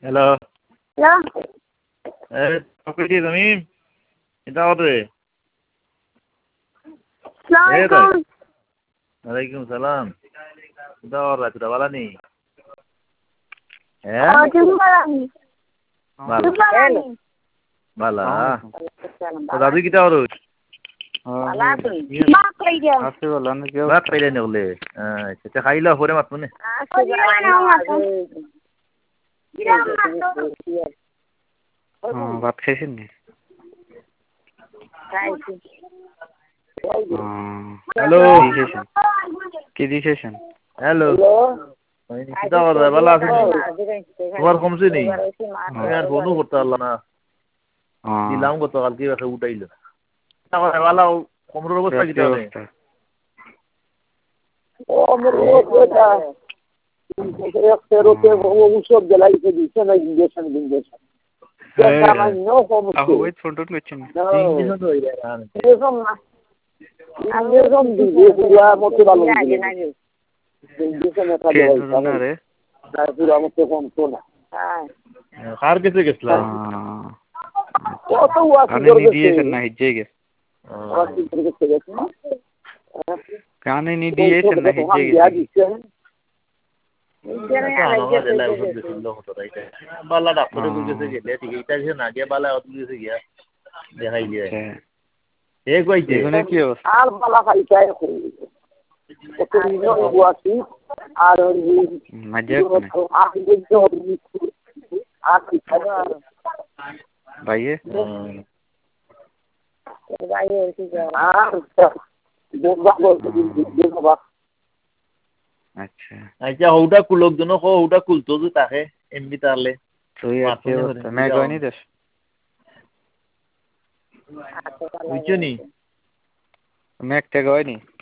hello hello কি তুমি এটা হবে আসসালামু ওয়ালাইকুম সালাম এটা ওর রাতটা ভালো নেই আলাইকুম ভালো ভালো দাদু কিটা ওর ভাত খাইলে নগলে আচ্ছা খাইলা পরে মাতবো নে ভাত খাইছেন নি হ্যালো কি দিয়ে খাইছেন হ্যালো কিটা ওর ভালো আছে নি তোমার কমছে নি আর ফোনও করতে পারলো না দিলাম গতকালকে এসে উঠাইলো ভালো কোমরের অবস্থা কিটা হবে ঔষধ গেলাইছে দিচ্ছে না ইঞ্জেকশন কার কাছে গেছিলাম কানে নি দিয়েছেন না হিজে গেছে বালা ডাক্তারে বুঝেছে গেলে ঠিক আছে না গিয়ে বালা বুঝেছে গিয়া দেখাই দিয়ে এ কইছে কি অবস্থা আর বালা খাইছাই আর মজা ভাইয়ে আচ্ছা আচ্ছা হৌটা কুলক জন হৌটা কুলতো যে তাকে এমনি তাহলে তুই আছে অবস্থা মে গয়নি দেশ বুঝছো নি মে একটা গয়নি